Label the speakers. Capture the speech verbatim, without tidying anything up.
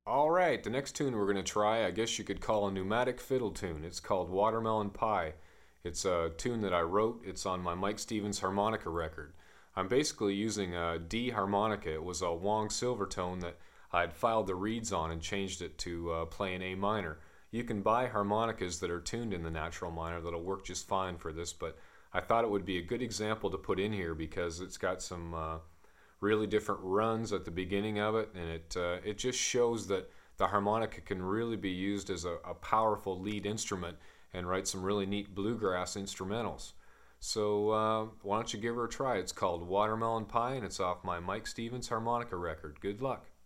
Speaker 1: Alright, the next tune we're going to try, I guess you could call a pneumatic fiddle tune. It's called Watermelon Pie. It's a tune that I wrote. It's on my Mike Stevens harmonica record. I'm basically using a D harmonica. It was a Wong Silvertone that I'd filed the reeds on and changed it to uh, play an A minor. You can buy harmonicas that are tuned in the natural minor that'll work just fine for this, but I thought it would be a good example to put in here because it's got some uh, really different runs at the beginning of it, and it uh, it just shows that the harmonica can really be used as a, a powerful lead instrument and write some really neat bluegrass instrumentals. So uh, why don't you give her a try? It's called Watermelon Pie, and it's off my Mike Stevens harmonica record. Good luck.